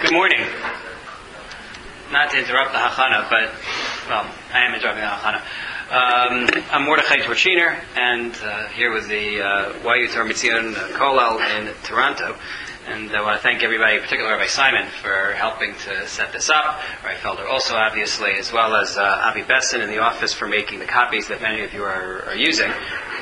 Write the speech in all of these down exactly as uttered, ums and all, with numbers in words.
Good morning. Not to interrupt the Hachana, but, well, I am interrupting the Hachana. Um, I'm Mordechai Torchiner, and uh, here with the uh, Y U Torah Mitzion Kollel in Toronto. And I want to thank everybody, particularly Rabbi Simon, for helping to set this up. Rabbi Felder also, obviously, as well as uh, Avi Besson in the office for making the copies that many of you are, are using.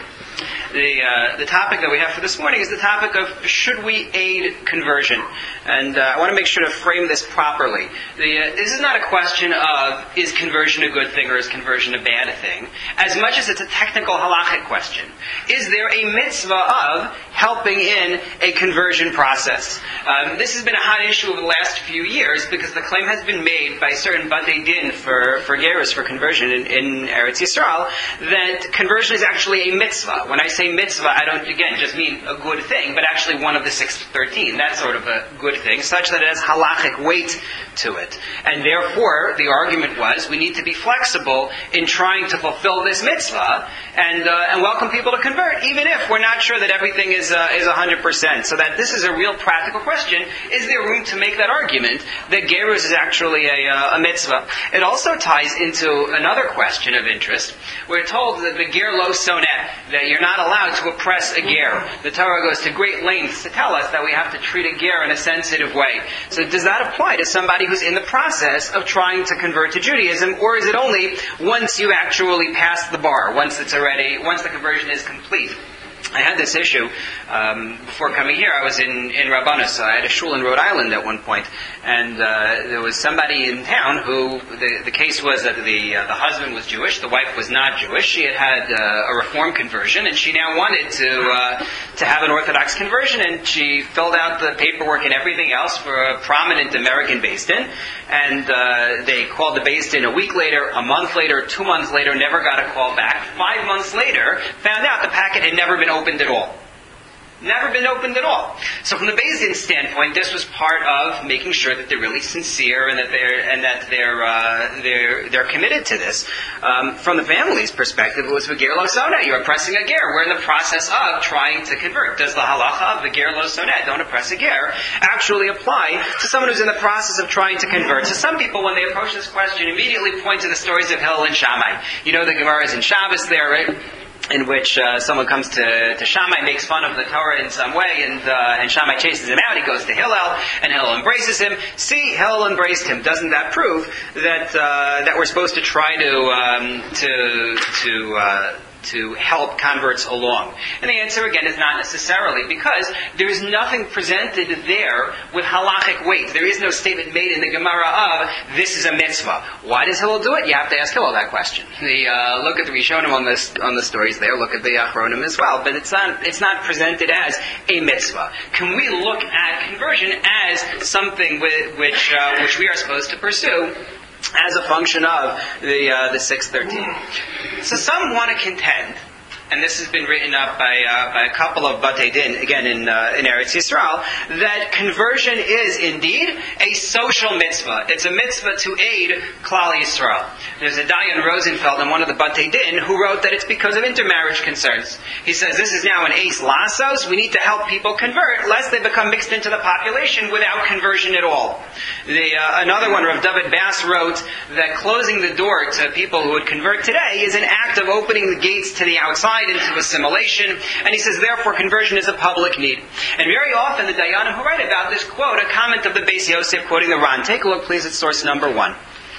The uh, the topic that we have for this morning is the topic of should we aid conversion, and uh, I want to make sure to frame this properly. The, uh, this is not a question of is conversion a good thing or is conversion a bad thing, as much as it's a technical halachic question. Is there a mitzvah of helping in a conversion process? Um, this has been a hot issue over the last few years because the claim has been made by certain Batei Din for for gerus for conversion in, in Eretz Yisrael that conversion is actually a mitzvah. When I say mitzvah, I don't, again, just mean a good thing, but actually one of the six thirteen. That's sort of a good thing, such that it has halachic weight to it. And therefore, the argument was, we need to be flexible in trying to fulfill this mitzvah and uh, and welcome people to convert, even if we're not sure that everything is uh, is one hundred percent. So that this is a real practical question. Is there room to make that argument that gerus is actually a, uh, a mitzvah? It also ties into another question of interest. We're told that the ger lo soneh, that you're not allowed to oppress a ger. The Torah goes to great lengths to tell us that we have to treat a ger in a sensitive way. So does that apply to somebody who's in the process of trying to convert to Judaism, or is it only once you actually pass the bar, once it's already, once the conversion is complete? I had this issue um, before coming here. I was in, in Rabbanus. I had a shul in Rhode Island at one point, and uh, there was somebody in town who, the, the case was that the uh, the husband was Jewish, the wife was not Jewish. She had had uh, a Reform conversion, and she now wanted to uh, to have an Orthodox conversion, and she filled out the paperwork and everything else for a prominent American Beis Din, and uh, they called the Beis Din a week later, a month later, two months later, never got a call back. Five months later, found out the packet had never been opened at all. Never been opened at all. So from the Beis Din standpoint, this was part of making sure that they're really sincere and that they're and that they're uh, they're they're committed to this. Um, from the family's perspective, it was ger lo soneh. You're oppressing a ger. We're in the process of trying to convert. Does the halacha of the ger lo soneh, don't oppress a ger, actually apply to someone who's in the process of trying to convert? So some people, when they approach this question, immediately point to the stories of Hillel and Shammai. You know the Gemara is in Shabbos there, right? In which uh, someone comes to, to Shammai, makes fun of the Torah in some way, and uh, and Shammai chases him out. He goes to Hillel, and Hillel embraces him. See, Hillel embraced him. Doesn't that prove that uh, that we're supposed to try to um, to to uh, to help converts along? And the answer again is not necessarily, because there is nothing presented there with halachic weight. There is no statement made in the Gemara of this is a mitzvah. Why does Hillel do it? You have to ask Hillel that question. The uh, look at the Rishonim on this on the stories there. Look at the Achronim as well. But it's not it's not presented as a mitzvah. Can we look at conversion as something with, which uh, which we are supposed to pursue as a function of the uh, the six thirteen? So some want to contend, and this has been written up by uh, by a couple of Batei Din, again in uh, in Eretz Yisrael, that conversion is indeed a social mitzvah. It's a mitzvah to aid Klal Yisrael. There's a Dayan Rosenfeld in one of the Batei Din who wrote that it's because of intermarriage concerns. He says this is now an ace lasos. We need to help people convert lest they become mixed into the population without conversion at all. The uh, another one, Rav David Bass, wrote that closing the door to people who would convert today is an act of opening the gates to the outside into assimilation, and he says therefore conversion is a public need. And very often the Dayanim who write about this quote a comment of the Beis Yosef quoting the Ran. Take a look please at source number one.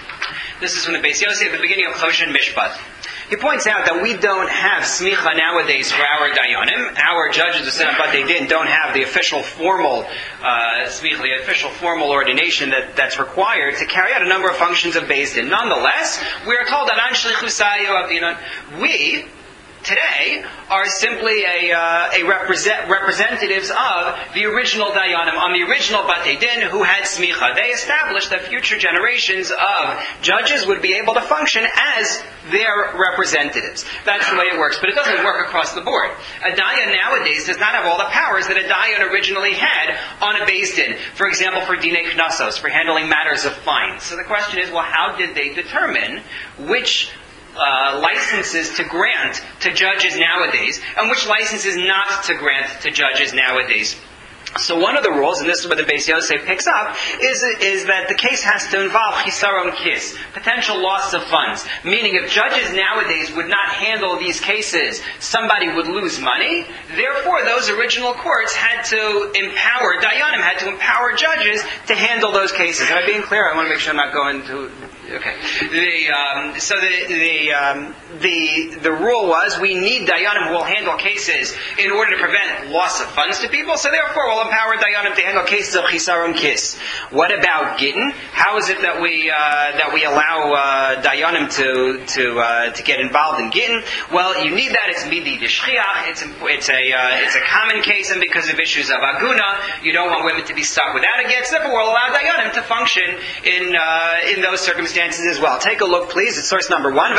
This is from the Beis Yosef at the beginning of Choshen Mishpat. He points out that we don't have smicha nowadays for our dayanim. Our judges of Senat Batei Din don't have the official formal uh, smicha, the official formal ordination that, that's required to carry out a number of functions of Beis Din. Nonetheless, we are told that Anshli Chusayo of Dinon, we today are simply a, uh, a represent, representatives of the original Dayanim, on the original Batei Din who had smicha. They established that future generations of judges would be able to function as their representatives. That's the way it works, but it doesn't work across the board. A Dayan nowadays does not have all the powers that a Dayan originally had on a Beis Din. For example, for Dinei Knossos, for handling matters of fines. So the question is, well, how did they determine which Uh, licenses to grant to judges nowadays, and which licenses not to grant to judges nowadays? So one of the rules, and this is what the Beis Yosef picks up, is, is that the case has to involve chisaron kis, potential loss of funds. Meaning if judges nowadays would not handle these cases, somebody would lose money. Therefore, those original courts had to empower, Dayanim had to empower judges to handle those cases. Am I being clear? I want to make sure I'm not going to... Okay. The, um, so the the, um, the the rule was we need Dayanim who will handle cases in order to prevent loss of funds to people. So therefore, we'll empower Dayanim to handle cases of chisaron kis. What about gittin? How is it that we uh, that we allow uh, Dayanim to to uh, to get involved in gittin? Well, you need that. It's midi d'shchiach. It's it's a uh, it's a common case, and because of issues of aguna, you don't want women to be stuck without a get. So therefore, we'll allow Dayanim to function in uh, in those circumstances as well. Take a look, please. It's source number one.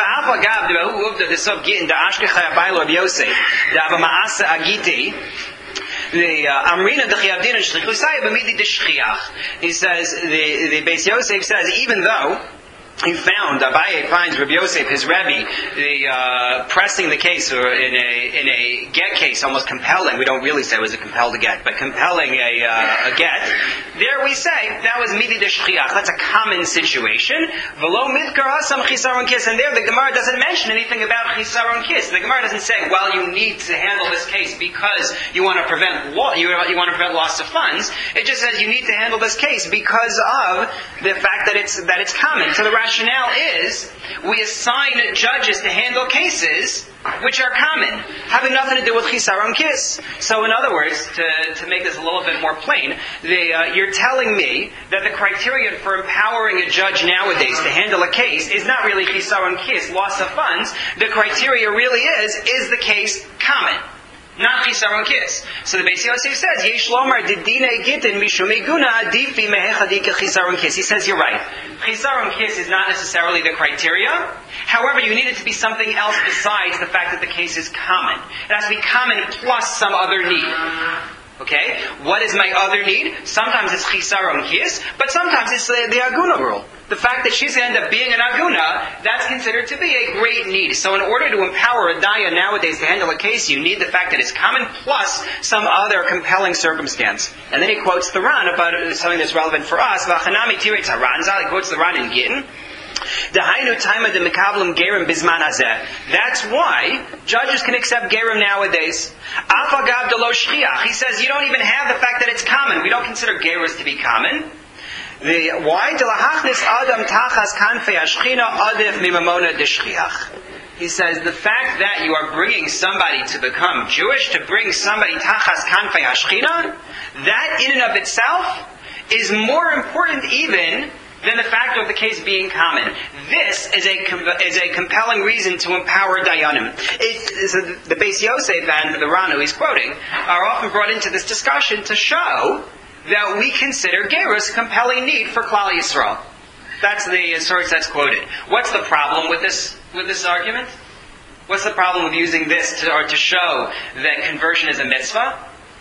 The Amrina de Chiyavdin and Shlichusai b'midi de Shchiach. He says the the Beis Yosef says even though he found Abaye finds Rabbi Yosef, his Rebbe, the uh, pressing the case or in a in a get case, almost compelling. We don't really say it was a compelled get, but compelling a, uh, a get. There we say that was midi de shchiach. That's a common situation. V'lo midkar hasam chisaron kis, and there the Gemara doesn't mention anything about chisaron kis. The Gemara doesn't say, well, you need to handle this case because you want to prevent lo- you, you want to prevent loss of funds. It just says you need to handle this case because of the fact that it's that it's common. So the rationale is we assign judges to handle cases which are common, having nothing to do with chisaron kis. So in other words, to, to make this a little bit more plain, the, uh, you're telling me that the criterion for empowering a judge nowadays to handle a case is not really chisaron kis, loss of funds. The criteria really is, is the case common? Not chisaron kis. So the Beis Yosef says, Yesh lomar didine gittin mishum iguna adifi mehechadika chisaron kis. He says, you're right. Chisaron kis is not necessarily the criteria. However, you need it to be something else besides the fact that the case is common. It has to be common plus some other need. Okay? What is my other need? Sometimes it's chisaron kis, but sometimes it's the, the aguna rule. The fact that she's going to end up being an aguna, that's considered to be a great need. So in order to empower a daya nowadays to handle a case, you need the fact that it's common plus some other compelling circumstance. And then he quotes the Ran about something that's relevant for us. V'achanami tiretz haranzal. He quotes the Ran in Gittin. That's why judges can accept gerim nowadays. He says you don't even have the fact that it's common. We don't consider geras to be common. The why adam tachas kanfei ashchina adif mimamona deshchiach. He says the fact that you are bringing somebody to become Jewish, to bring somebody tachas kanfei ashchina, that in and of itself is more important even than the fact of the case being common. This is a is a compelling reason to empower dayanim. It, so the Beis Yosef and the Ranu he's quoting are often brought into this discussion to show that we consider gerus compelling need for Klal Yisrael. That's the source that's quoted. What's the problem with this with this argument? What's the problem with using this to, or to show that conversion is a mitzvah?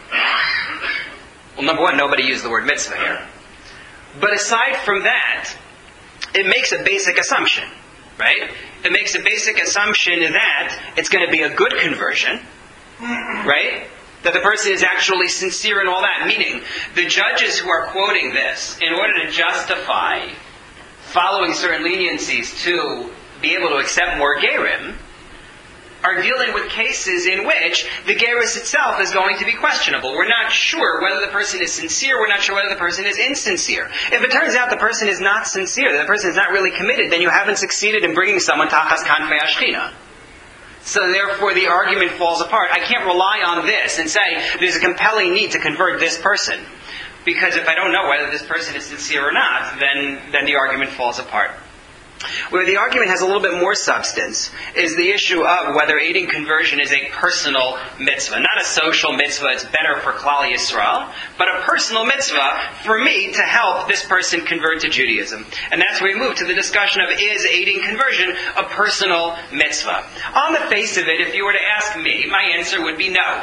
Well, number one, nobody used the word mitzvah here. But aside from that, it makes a basic assumption, right? It makes a basic assumption that it's going to be a good conversion, right? That the person is actually sincere and all that. Meaning, the judges who are quoting this, in order to justify following certain leniencies to be able to accept more gerim, are dealing with cases in which the gerus itself is going to be questionable. We're not sure whether the person is sincere, we're not sure whether the person is insincere. If it turns out the person is not sincere, that the person is not really committed, then you haven't succeeded in bringing someone tachas kanfei ashchina. So therefore the argument falls apart. I can't rely on this and say there's a compelling need to convert this person. Because if I don't know whether this person is sincere or not, then, then the argument falls apart. Where the argument has a little bit more substance is the issue of whether aiding conversion is a personal mitzvah. Not a social mitzvah, it's better for Klal Yisrael, but a personal mitzvah for me to help this person convert to Judaism. And that's where we move to the discussion of is aiding conversion a personal mitzvah. On the face of it, if you were to ask me, my answer would be no.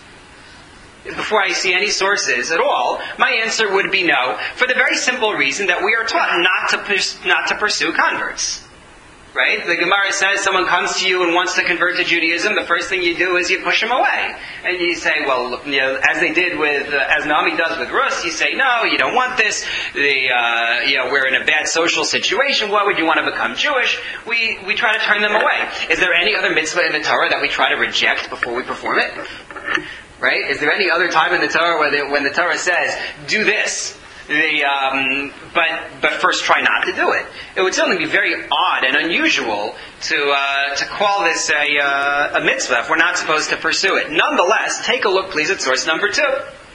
Before I see any sources at all, my answer would be no, for the very simple reason that we are taught not to pers- not to pursue converts. Right? The Gemara says someone comes to you and wants to convert to Judaism, the first thing you do is you push him away. And you say, well, you know, as they did with, uh, as Naomi does with Rus, you say, no, you don't want this. The, uh, you know, we're in a bad social situation. Why would you want to become Jewish? We, we try to turn them away. Is there any other mitzvah in the Torah that we try to reject before we perform it? Right? Is there any other time in the Torah where the, when the Torah says, do this? The, um, but but first try not to do it. It would certainly be very odd and unusual to uh, to call this a, uh, a mitzvah if we're not supposed to pursue it. Nonetheless, take a look, please, at source number two.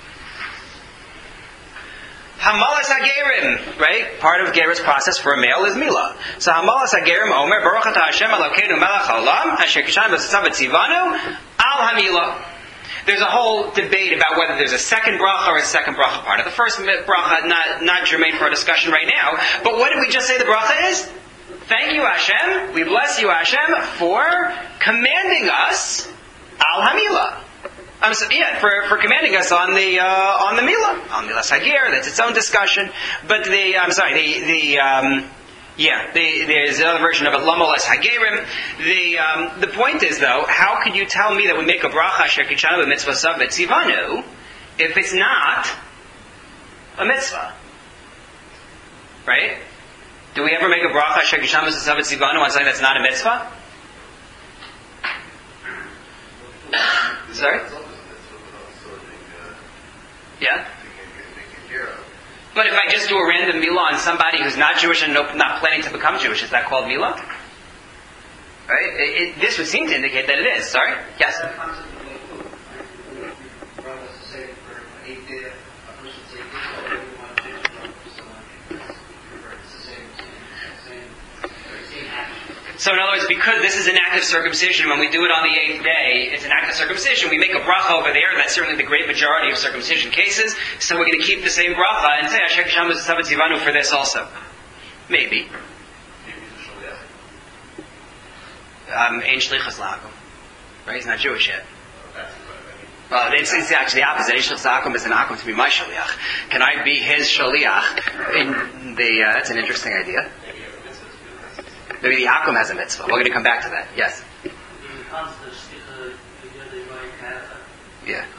Hamalas hagerim, right? Part of Gerus process for a male is milah. So hamalas hagerim omer baruch atah Hashem Elokeinu melech haolam asher kishan v'tzav tzivanu al hamilah. There's a whole debate about whether there's a second bracha or a second bracha part of the first bracha, not, not germane for our discussion right now. But what did we just say the bracha is? Thank you, Hashem. We bless you, Hashem, for commanding us al hamilah. Um, so, yeah, for, for commanding us on the uh, on the milah, on the hagir. That's its own discussion. But the I'm sorry, the the um, Yeah, the, there's another version of it, Lamolas Hagerim. The um, the point is, though, how could you tell me that we make a bracha shekichanu mitzvah sav tzivanu if it's not a mitzvah? Right? Do we ever make a bracha shekichanu sav tzivanu on something that's not a mitzvah? Sorry? Yeah? But if I just do a random milah on somebody who's not Jewish and no, not planning to become Jewish, is that called milah? Right? It, it, this would seem to indicate that it is. Sorry? Yes? So in other words, because this is an act of circumcision, when we do it on the eighth day, it's an act of circumcision. We make a bracha over there. That's certainly the great majority of circumcision cases. So we're going to keep the same bracha and say, Asher Kisham V'Tzav Tzivanu for this also. Maybe. Um, Ein Shlichus L'Hakum. Right? He's not Jewish yet. Well, it's, it's actually the opposite. Ein Shlichus L'Hakum is an Hakum to be my Shaliach. Can I be his Shaliach? In the, uh, that's an interesting idea. Maybe the Hakum has a mitzvah. We're going to come back to that. Yes? Yeah.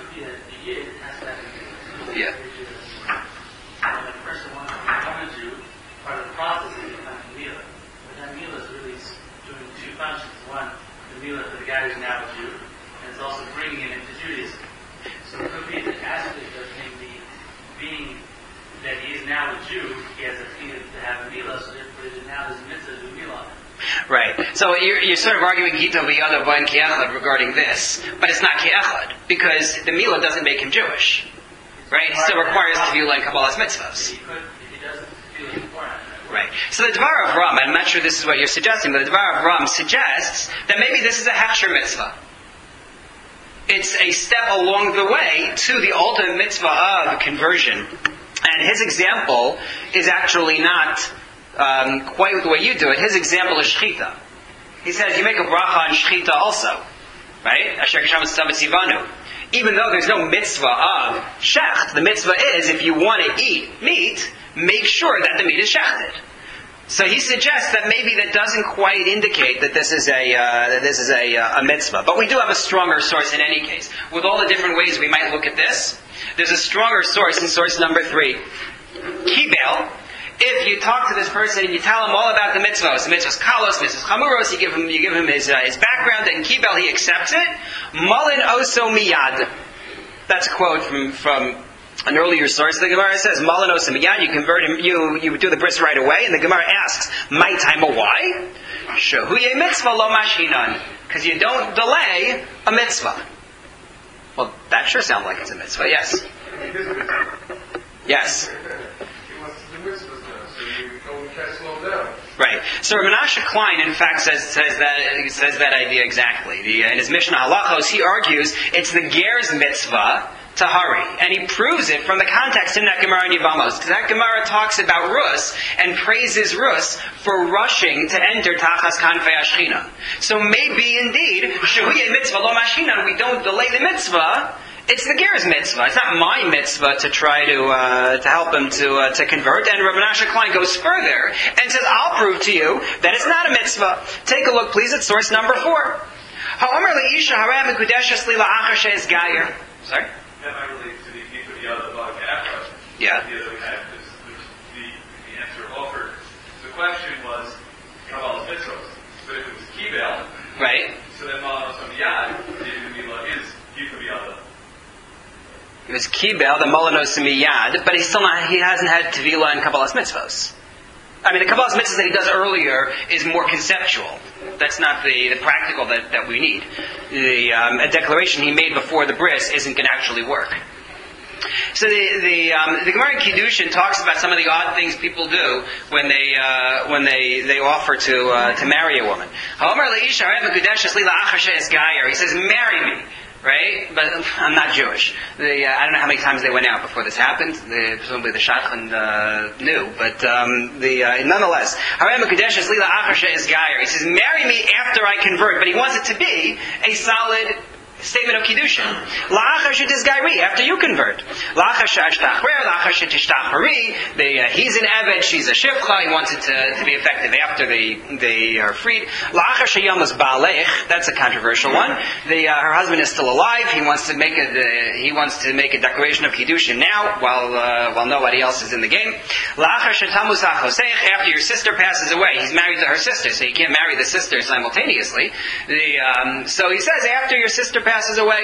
Yeah. When a person wants to become a Jew, part of the process is becoming milah. But that milah is really doing two functions. One, the milah for the guy who's now a Jew, and it's also bringing him into Judaism. So it could be the aspect of him being that he is now a Jew, he has a feeling to have a milah, so therefore now there's a mitzvah to do milah. Right. So you're, you're sort of arguing Gita v'yada v'en ki'echad regarding this, but it's not ki'echad, because the milah doesn't make him Jewish. Right? It still requires Tevila and Kabbalah's mitzvahs. Right. So the Dvar of Ram, I'm not sure this is what you're suggesting, but the Dvar of Ram suggests that maybe this is a Hechsher mitzvah. It's a step along the way to the ultimate mitzvah of conversion. And his example is actually not um, quite the way you do it. His example is Shechita. He says you make a bracha on Shechita also. Right? Asher Kisham V'Tzav Tzivanu. Even though there's no mitzvah of shecht, the mitzvah is if you want to eat meat, make sure that the meat is shechted. So he suggests that maybe that doesn't quite indicate that this is a uh, that this is a, uh, a mitzvah. But we do have a stronger source in any case. With all the different ways we might look at this, there's a stronger source in source number three. Kibel. If you talk to this person and you tell him all about the mitzvahs, the mitzvahs kalos, mitzvahs chamuros, you give him you give him his uh, his background, and kibel he accepts it. Malin oso miyad. That's a quote from from an earlier source. The Gemara says Malin oso miyad. You convert him, you you do the bris right away, and the Gemara asks, my time why? Shahuye mitzvah lo mashinan, because you don't delay a mitzvah. Well, that sure sounds like it's a mitzvah. Yes. Yes. Right. So Menashe Klein, in fact, says says that says that idea exactly. The, in his Mishnah Halachos, he argues it's the ger's mitzvah to hurry, and he proves it from the context in that Gemara in Yevamos. Because that Gemara talks about Rus and praises Rus for rushing to enter Tachas Kanfei Ashchina. So maybe indeed Shehuye mitzvah lo mashinan, we don't delay the mitzvah. It's the ger's mitzvah. It's not my mitzvah to try to uh, to help him to uh, to convert. And Rav Menashe Klein goes further and says, "I'll prove to you that it's not a mitzvah." Take a look, please, at source number four. Ha'omer le'isha harei mekudeshes li la'achar she'es gayer. Sorry. That might relate to the deep of the other bug after. Yeah. The other half is the the answer offered. The question was Kabbalah's mitzvahs, but if it was kibel, Right. so then Malanos Amiyad, the Mila is deep of the other. It was kibel, the molanos miyad, but he's still not. He hasn't had tevila and Kabbalah's mitzvos. I mean, the Kabbalah's mitzvahs that he does earlier is more conceptual. That's not the, the practical that, that we need. The um, a declaration he made before the bris isn't going to actually work. So the the, um, the Gemara in Kiddushin talks about some of the odd things people do when they uh, when they, they offer to uh, to marry a woman. He says, "Marry me." Right? But I'm not Jewish. The, uh, I don't know how many times they went out before this happened. The, presumably the shadchan uh, knew. But um, the uh, nonetheless, he says, "Marry me after I convert." But he wants it to be a solid statement of Kiddushin. After you convert. The, uh, he's an Eved, she's a Shifcha. He wants it to, to be effective after they, they are freed. That's a controversial one. The, uh, her husband is still alive. He wants to make a, the, he wants to make a declaration of Kiddushin now while, uh, while nobody else is in the game. After your sister passes away, he's married to her sister, so you can't marry the sister simultaneously. The, um, so he says, after your sister passes away,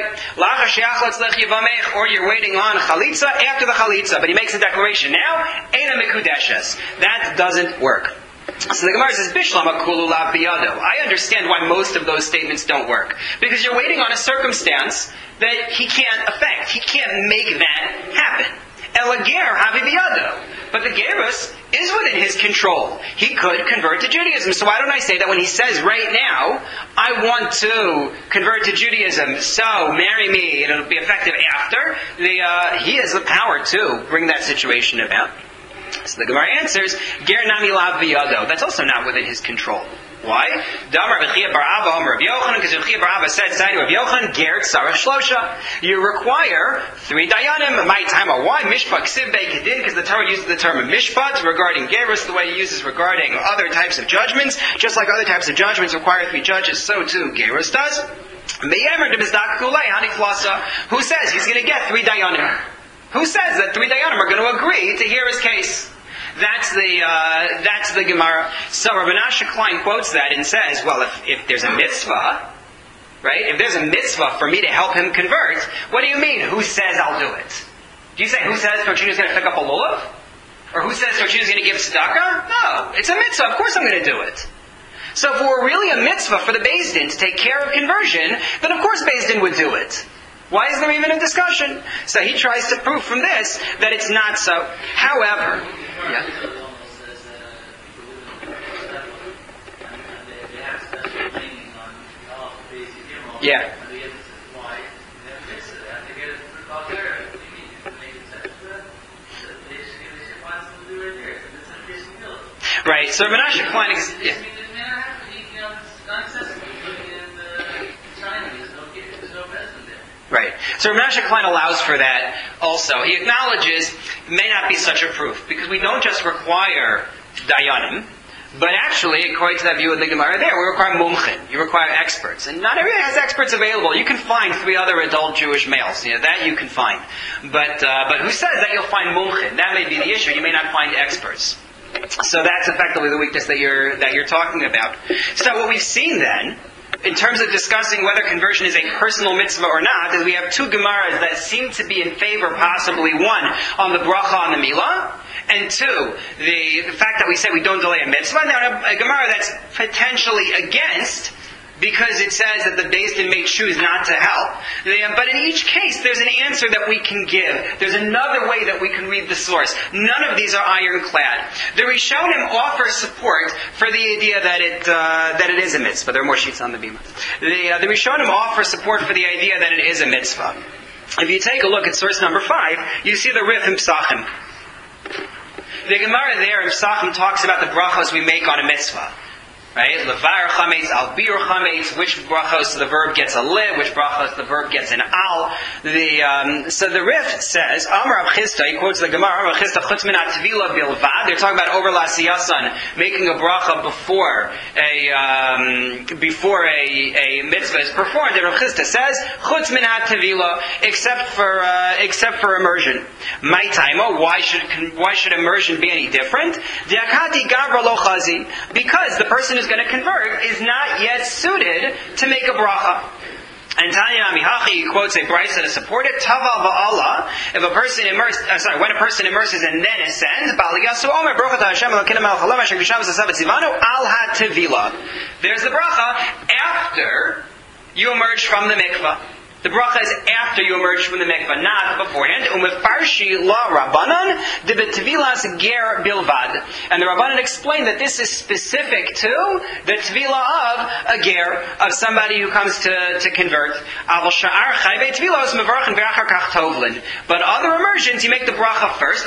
or you're waiting on chalitza after the chalitza, but he makes a declaration now, eina mekudeshes. That doesn't work. So the Gemara says, Bishlam akulu la biyado. I understand why most of those statements don't work. Because you're waiting on a circumstance that he can't affect. He can't make that happen. Elager havi biyado. But the gerus is within his control. He could convert to Judaism. So why don't I say that when he says right now, I want to convert to Judaism, so marry me, and it'll be effective after, the, uh, he has the power to bring that situation about. So the Gemara answers, Ger nami lav biyado. That's also not within his control. Why? Damar B'chia Bar Abba Omer Rav Yochanan, because B'chia Bar Abba said, "Sign Rav Yochanan, Ger Tzarech Shlosha." You require three dayanim. My time. Why mishpat ksiv bekedin? Because the Torah uses the term mishpat regarding gerus the way he uses regarding other types of judgments. Just like other types of judgments require three judges, so too gerus does. Who says he's going to get three dayanim? Who says that three dayanim are going to agree to hear his case? That's the uh, that's the Gemara. So Rav Menashe Klein quotes that and says, well, if, if there's a mitzvah, right? If there's a mitzvah for me to help him convert, what do you mean? Who says I'll do it? Do you say who says Torchino's going to pick up a lulav? Or who says Torchino's going to give tzedakah? No, it's a mitzvah. Of course I'm going to do it. So if it were really a mitzvah for the Beis Din to take care of conversion, then of course Beis Din would do it. Why is there even a discussion? So he tries to prove from this that it's not so. However, yeah. Yeah. Right. So Menashe Klein is. Yeah. Right. So Menashe Klein allows for that also. He acknowledges it may not be such a proof, because we don't just require dayanim, but actually, according to that view of the Gemara there, we require mumchin. You require experts. And not everybody has experts available. You can find three other adult Jewish males. You know, that you can find. But uh, but who says that you'll find mumchin? That may be the issue. You may not find experts. So that's effectively the weakness that you're that you're talking about. So what we've seen then, in terms of discussing whether conversion is a personal mitzvah or not, is we have two Gemaras that seem to be in favor, possibly one on the bracha on the milah, and two, the, the fact that we say we don't delay a mitzvah. Now, a, a Gemara that's potentially against, because it says that the Beis Din may choose not to help. But in each case, there's an answer that we can give. There's another way that we can read the source. None of these are ironclad. The Rishonim offer support for the idea that it uh, that it is a mitzvah. There are more sheets on the bima. The, uh, the Rishonim offer support for the idea that it is a mitzvah. If you take a look at source number five, you see the Rif in Psachim. The Gemara there in Psachim talks about the brachos we make on a mitzvah. Right? Levar chametz, al bir chametz, which brachos the verb gets a lit, which brachos the verb gets an al. The, um, so the Rif says, Amar Rav Chisda, he quotes the Gemara, Rav Chisda, chutz min hatvila bilvad, they're talking about over lasiyasan, making a bracha before a, um, before a, a mitzvah is performed. And Rav Chisda says, chutz min hatvila, except for, uh, except for immersion. My taimo, why should, why should immersion be any different? Diakati gavra lo chazi, because the person who's going to convert is not yet suited to make a bracha. And Tanya Amihachi quotes a brisa to support it. Taval va'ala. If a person immerses, uh, sorry, when a person immerses and then ascends, Baliyasu Omer Brochata Hashem Elokeinu Melech Haolam Asher G'shav Zasav Tzivanu Al HaTevila. There's the bracha after you emerge from the mikvah. The bracha is after you emerge from the mikvah, not beforehand. Umefarshi la Rabbanan de b'tevilas ger bilvad. And the Rabbanan explained that this is specific to the tvila of a ger, of somebody who comes to, to convert. Aval sha'ar chayvei tvilos mevarchen v'achar kach tovlin. But other immersions, you make the bracha first.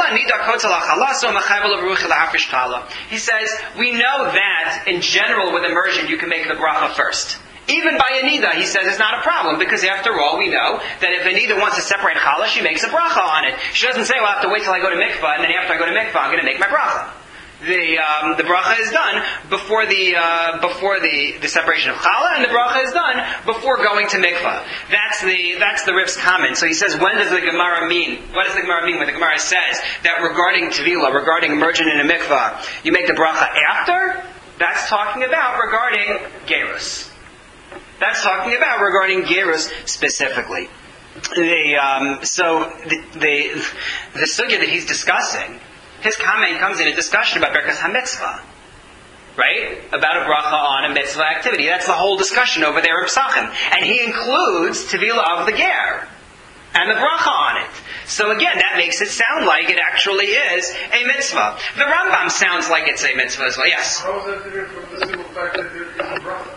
He says, we know that in general with immersion you can make the bracha first. Even by Anida, he says it's not a problem, because after all, we know that if Anida wants to separate challah, she makes a bracha on it. She doesn't say, well, I have to wait till I go to mikvah, and then after I go to mikvah, I'm going to make my bracha. The um, the bracha is done before the uh, before the, the separation of challah, and the bracha is done before going to mikvah. That's the that's the Rif's comment. So he says, when does the Gemara mean? What does the Gemara mean when the Gemara says that regarding tevilah, regarding immersion in a mikvah, you make the bracha after? That's talking about regarding gerus. That's talking about regarding gerus specifically. The, um, so the, the the sugya that he's discussing, his comment comes in a discussion about Berkas HaMitzvah, right? About a bracha on a mitzvah activity. That's the whole discussion over there in Pesachim. And he includes Tevilah of the ger and the bracha on it. So again, that makes it sound like it actually is a mitzvah. The Rambam sounds like it's a mitzvah as well. Yes? How is that different from the simple fact that there is a bracha?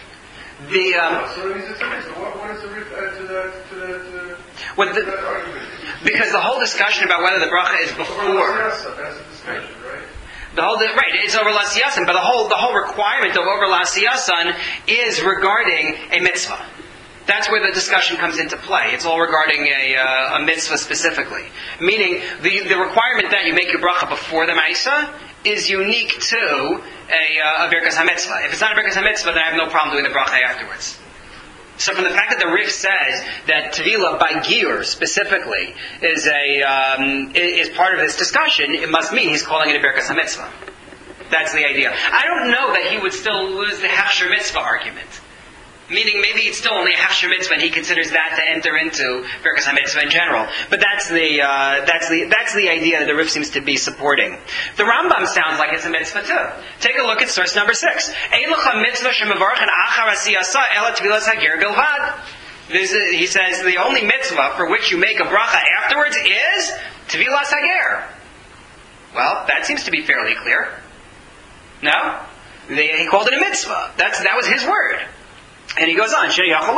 The, um, so it is a mitzvah. What, what is the rif add to that, to that, to, what the, to that argument? Because the whole discussion about whether the bracha is before. That's the discussion, right? The whole, right, it's over Lasiyasan, but the whole, the whole requirement of over Lasiyasan is regarding a mitzvah. That's where the discussion comes into play. It's all regarding a, uh, a mitzvah specifically. Meaning, the, the requirement that you make your bracha before the Maisa is unique to a, uh, a Birkas HaMitzvah. If it's not a Birkas HaMitzvah, then I have no problem doing the bracha afterwards. So from the fact that the Rif says that Tevilah by Giur specifically is a um, is part of this discussion, it must mean he's calling it a Birkas HaMitzvah. That's the idea. I don't know that he would still lose the Hechsher Mitzvah argument. Meaning maybe it's still only a Hechsher Mitzvah and he considers that to enter into Birkas HaMitzvah in general. But that's the, uh, that's the, that's the idea that the Rif seems to be supporting. The Rambam sounds like it's a mitzvah too. Take a look at source number six. Ein lecha mitzvah shemavarchen achar asiyasa ela tevilas hager bilvad. He says the only mitzvah for which you make a bracha afterwards is tevilas hager. Well, that seems to be fairly clear. No? They, he called it a mitzvah. That's, that was his word. And he goes on,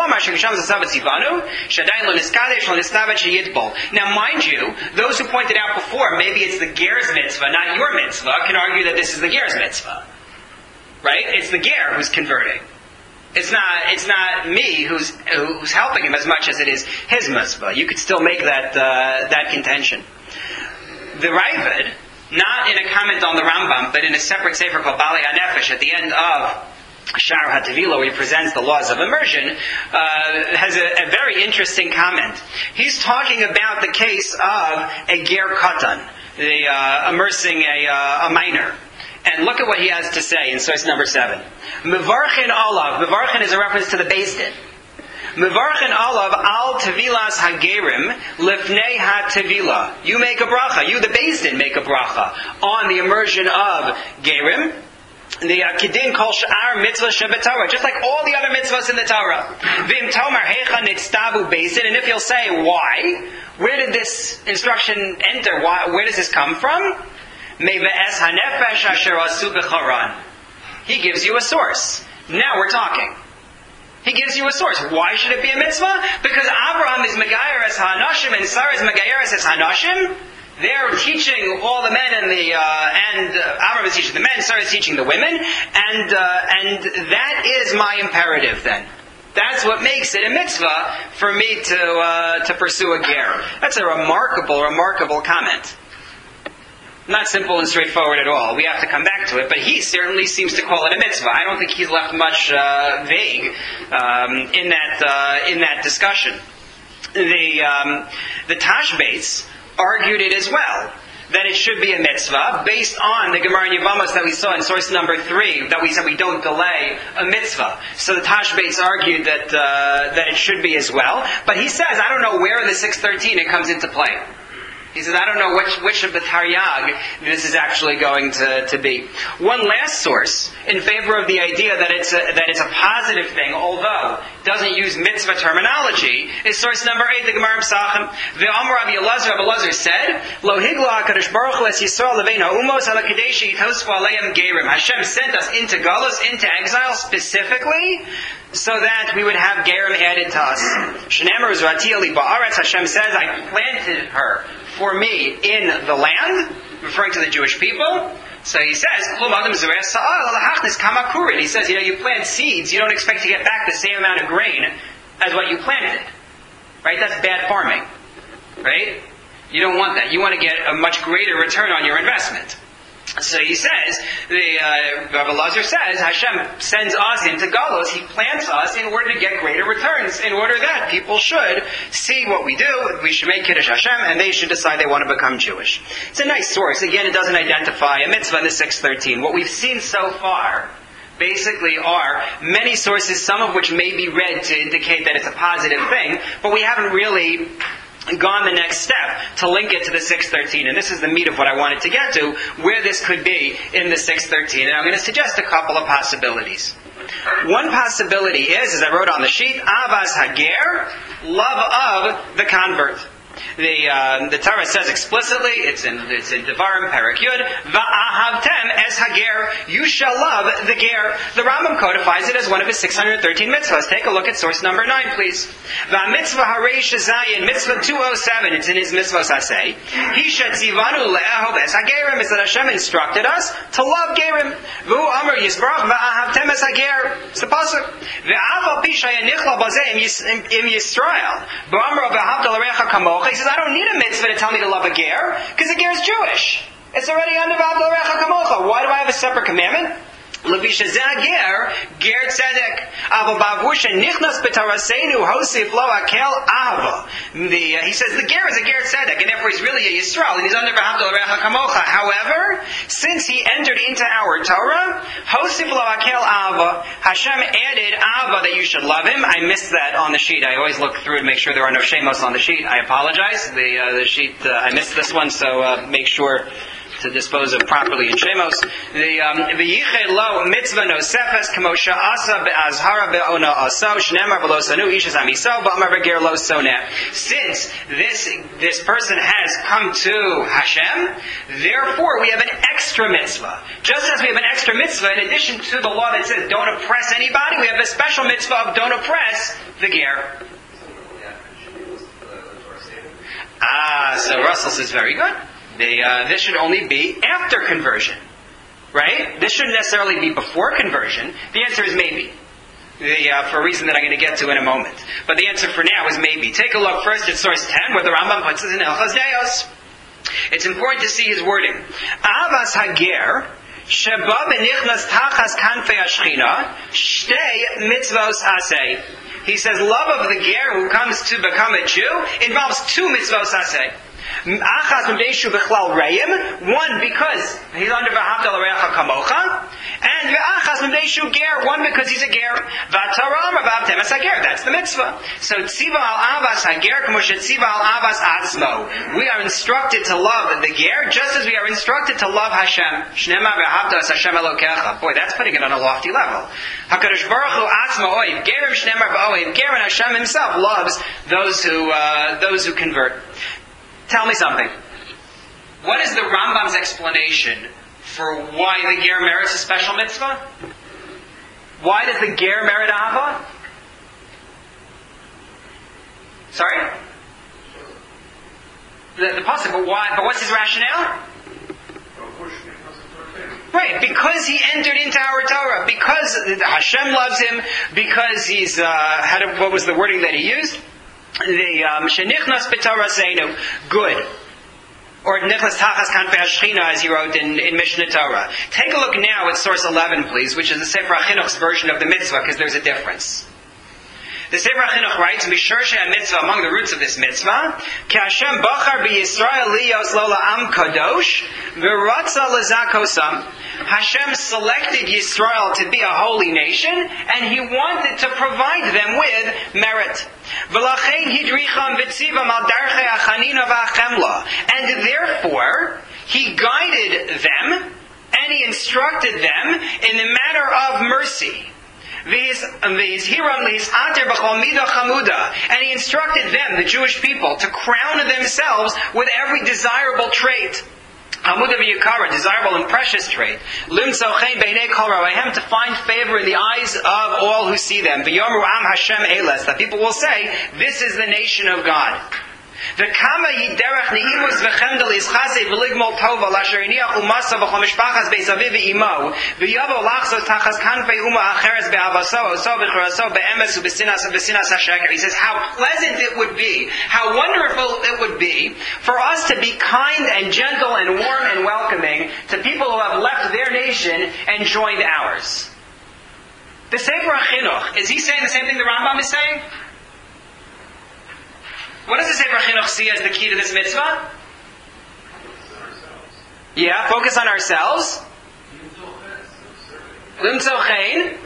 now mind you, those who pointed out before, maybe it's the ger's mitzvah, not your mitzvah, can argue that this is the ger's mitzvah. Right? It's the ger who's converting. It's not, it's not me who's, who's helping him as much as it is his mitzvah. You could still make that, uh, that contention. The Raavad, not in a comment on the Rambam, but in a separate sefer called Balei HaNefesh at the end of Shar HaTevilah, where he presents the laws of immersion, uh, has a, a very interesting comment. He's talking about the case of a ger katan, the uh, immersing a, uh, a minor. And look at what he has to say in source number seven. Mevarchen olav. Mevarchen is a reference to the Beis Din. Mevarchen olav al tevilas hagerim lifnei ha-tevilah. You make a bracha. You, the Beis Din, make a bracha on the immersion of gerim. The uh, Kedin kol sha'ar mitzvah shebetorah, just like all the other mitzvahs in the Torah. Vim tomer hecha nitztavu Beis Din, and if you'll say why, where did this instruction enter? Why, where does this come from? Meve'es hanefesh asher asu b'charan. He gives you a source. Now we're talking. He gives you a source. Why should it be a mitzvah? Because Abraham is megayeres ha'anashim and Sarah is megayeres es hanashim. they're teaching all the men and the uh, and uh, Amram is teaching the men, Sarah is teaching the women, and uh, and that is my imperative then. That's what makes it a mitzvah for me to uh, to pursue a ger. That's a remarkable, remarkable comment. Not simple and straightforward at all. We have to come back to it, but he certainly seems to call it a mitzvah. I don't think he's left much uh, vague um, in that uh, in that discussion. The um, the Tashbates argued it as well, that it should be a mitzvah based on the Gemara in Yevamos that we saw in source number three, that we said we don't delay a mitzvah. So the Tashbates argued that uh, that it should be as well. But he says, I don't know where in the six thirteen it comes into play. He says, I don't know which which of the Taryag this is actually going to, to be. One last source in favor of the idea that it's a, that it's a positive thing, although it doesn't use mitzvah terminology, is source number eight, the Gemara in Pesachim. Ve'amar Rabbi Elazar, Rabbi Elazar said, Lo higla HaKadosh Baruch Hu es Yisrael levein ha'umos ala kadeshi yitosfu aleim gerim. Hashem sent us into galus, into exile specifically, so that we would have gerim added to us. Shneimar Uzrati Ali Ba'aretz, Hashem says, I planted her for me in the land, referring to the Jewish people. So he says, he says, you know, you plant seeds, you don't expect to get back the same amount of grain as what you planted. Right? That's bad farming. Right? You don't want that. You want to get a much greater return on your investment. So he says, the uh, Rabbi Elazar says, Hashem sends us into Galus, He plants us in order to get greater returns, in order that people should see what we do, we should make Kiddush Hashem, and they should decide they want to become Jewish. It's a nice source. Again, it doesn't identify a mitzvah in the six thirteen. What we've seen so far basically are many sources, some of which may be read to indicate that it's a positive thing, but we haven't really gone the next step to link it to the six thirteen. And this is the meat of what I wanted to get to, where this could be in the six thirteen. And I'm going to suggest a couple of possibilities. One possibility is, as I wrote on the sheet, Avas Hager, love of the convert. The uh, the Torah says explicitly, it's in it's in Devarim Perek Yud, Va'ahavtem es Hager, you shall love the ger. The Rambam codifies it as one of his six hundred thirteen mitzvahs. Take a look at source number nine, please. Va'mitzvah hareish zayin, mitzvah two oh seven, it's in his mitzvahs asay. He shetzivanu le'ahov es hagerim, is that Hashem instructed us to love gerim. V'u amar yisbarach va'ahavtem es hager. It's the pasuk. Ve'aval pishaya nichla bazeh im Yisrael. V'amar v'ahavta l'recha kamocha. He says, I don't need a mitzvah to tell me to love a ger, because the ger is Jewish. It's already under V'ahavta l'recha kamocha. Why do I have a separate commandment? Levisha ger, ger tzedek. Ava bavusha nichnas b'taraseinu hosif lo akel ava. The uh, he says the ger is a ger tzedek, and therefore he's really a Yisrael, and he's under V'ahavta l'recha kamocha. However, since he entered into our Torah, hosif lo akel ava, Hashem added ava that you should love him. I missed that on the sheet. I always look through and make sure there are no shemos on the sheet. I apologize. The uh, the sheet uh, I missed this one, so uh, make sure to dispose of properly in Shemos. The V'yiched lo mitzvah nosefes k'mosha asa be'azhara be'ona aso shnemar v'lo sanu ishas amiso ba'amar v'ger lo soneh. Since this this person has come to Hashem, therefore we have an extra mitzvah. Just as we have an extra mitzvah, in addition to the law that says don't oppress anybody, we have a special mitzvah of don't oppress the ger. Ah, so Russell says very good. They, uh, this should only be after conversion, right? This shouldn't necessarily be before conversion. The answer is maybe, the, uh, for a reason that I'm going to get to in a moment. But the answer for now is maybe. Take a look first at source ten, where the Rambam puts it in Hilchos Deos. It's important to see his wording. Avas Hager, sheba benichnas tachas kanfei hashchina, shtei mitzvos aseh. He says, love of the ger who comes to become a Jew involves two mitzvos aseh. Achas Mdeshu Bichlal Reim, one because he's under V'ahavta l'recha kamocha, and V'achas Mdeshu Ger, one because he's a ger. V'ataram V'ahavtem es hager, that's the mitzvah. So Tziva al Avas Hager K'moshe Tziva al Avas Atzmo. We are instructed to love the ger just as we are instructed to love Hashem. Shnema V'ahavta es Hashem Elokecha. Boy, that's putting it on a lofty level. HaKadosh Baruch Hu Atzmo Oiv Gerim Shnemar V'Oiv Ger, and Hashem Himself loves those who uh, those who convert. Tell me something. What is the Rambam's explanation for why the ger merits a special mitzvah? Why does the ger merit Ahava? Sorry? the, the pasuk. But why? But what's his rationale? Right, because he entered into our Torah, because Hashem loves him, because he's, uh, how did, what was the wording that he used? The, um, Shenichnas b'Torasenu, good. Or Nichnas Tachas Kanfei Hashchina, as he wrote in, in Mishnah Torah. Take a look now at source eleven, please, which is the Sefer HaChinuch's version of the mitzvah, because there's a difference. The Sefer HaChinuch writes, Mishorshei mitzvah, among the roots of this mitzvah, Ki Hashem bachar b'Yisrael liyos lo la'am kadosh, v'ratza lezakosam. Hashem selected Yisrael to be a holy nation, and He wanted to provide them with merit. V'lachein hidricham v'tzivam al darchei hachanina v'achemla. And therefore, He guided them, and He instructed them in the matter of mercy. And He instructed them, the Jewish people, to crown themselves with every desirable trait. Desirable and precious trait. To find favor in the eyes of all who see them. That people will say, this is the nation of God. The kama yiderach neimus v'chemdel ischase v'ligmol tova lasher iniach umasa v'chol mishpachas beisaviv v'imo v'yavo lachzos tachas kanfei uma acheres be'avaso oso v'churaso be'emes u'besinas u'besinas ha'sheker. He says how pleasant it would be, how wonderful it would be for us to be kind and gentle and warm and welcoming to people who have left their nation and joined ours. The Sefer HaChinuch, is he saying the same thing the Rambam is saying? What does the Sefer HaChinuch see as the key to this mitzvah? Yeah, focus on ourselves. Limtzo chen.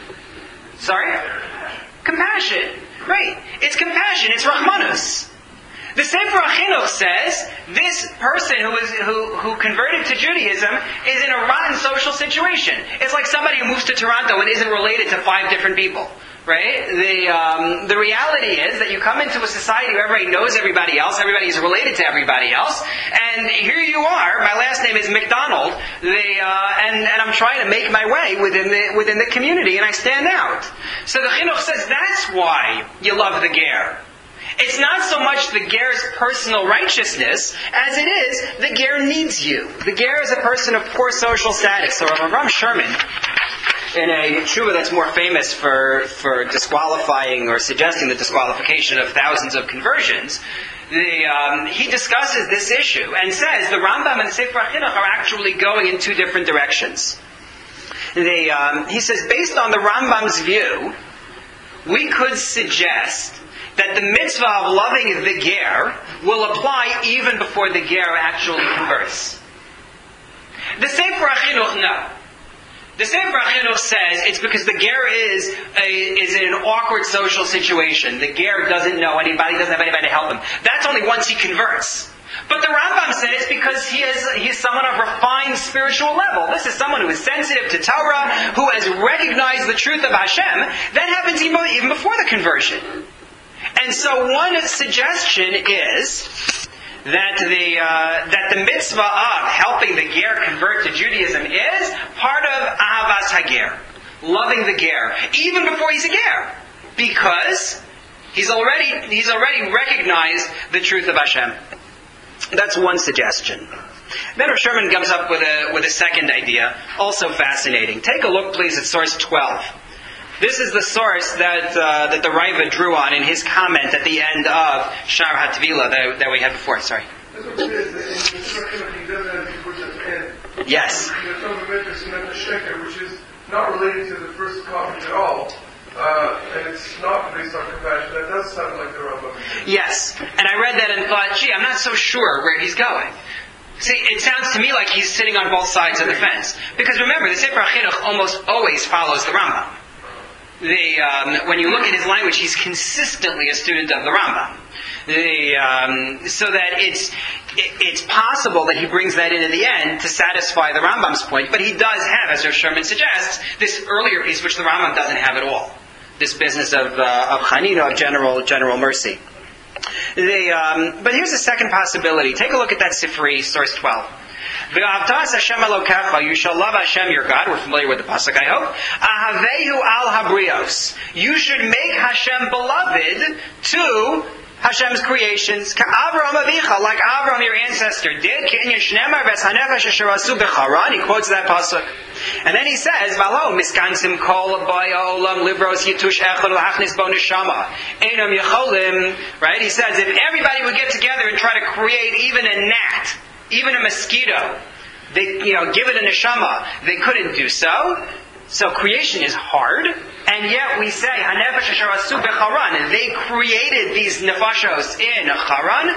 Sorry? Compassion. Right. It's compassion. It's Rahmanus. The Sefer HaChinuch says this person who is who, who converted to Judaism is in a rotten social situation. It's like somebody who moves to Toronto and isn't related to five different people. Right? The um, the reality is that you come into a society where everybody knows everybody else, everybody is related to everybody else, and here you are. My last name is McDonald, the, uh, and and I'm trying to make my way within the within the community, and I stand out. So the Chinuch says that's why you love the ger. It's not so much the ger's personal righteousness as it is the ger needs you. The ger is a person of poor social status. So Rav Ram Sherman, in a tshuva that's more famous for, for disqualifying or suggesting the disqualification of thousands of conversions, the, um, he discusses this issue and says the Rambam and Sefer HaChinuch are actually going in two different directions. The, um, he says, based on the Rambam's view, we could suggest that the mitzvah of loving the ger will apply even before the ger actually converts. The Sefer HaChinuch, no. The Sefer HaChinuch says it's because the ger is a, is in an awkward social situation. The ger doesn't know anybody, doesn't have anybody to help him. That's only once he converts. But the Rambam says it's because he is he's someone of refined spiritual level. This is someone who is sensitive to Torah, who has recognized the truth of Hashem. That happens even before the conversion. And so one suggestion is that the uh, that the mitzvah of helping the ger convert to Judaism is part of Ahavas HaGer, loving the ger, even before he's a ger, because he's already he's already recognized the truth of Hashem. That's one suggestion. Then Rav Sherman comes up with a with a second idea, also fascinating. Take a look, please, at source twelve. This is the source that uh, that the Raiva drew on in his comment at the end of Shar HaTvila that, that we had before. Sorry. Yes. Which is not related to the first comment at all. Uh, and it's not based on compassion. That does sound like the Rambam. Yes. And I read that and thought, gee, I'm not so sure where he's going. See, it sounds to me like he's sitting on both sides of the fence. Because remember, the Sefer HaChinuch almost always follows the Rambam. The, um, when you look at his language, he's consistently a student of the Rambam. The, um, so that it's it, it's possible that he brings that in at the end to satisfy the Rambam's point, but he does have, as Rav Sherman suggests, this earlier piece which the Rambam doesn't have at all. This business of uh, of chanina, of general general mercy. The, um, but here's a second possibility. Take a look at that Sifri, source twelve. V'avtas Hashem Elokecha, you shall love Hashem your God. We're familiar with the pasuk, I hope. Ahavehu al habrios, you should make Hashem beloved to Hashem's creations. Ka'Avram avicha, like Avram your ancestor did. Kinyan shnemar ves hanefesh asher asu b'charan. He quotes that pasuk. And then he says, Valo miskansim kol baya olam libros yitush echad l'hachnis bo neshama. Einam yecholim. Right? He says, if everybody would get together and try to create even a gnat, even a mosquito, they, you know, give it a neshama, they couldn't do so. So creation is hard, and yet we say, Hanefesh asher asu b'charan, they created these nefashos in Charan.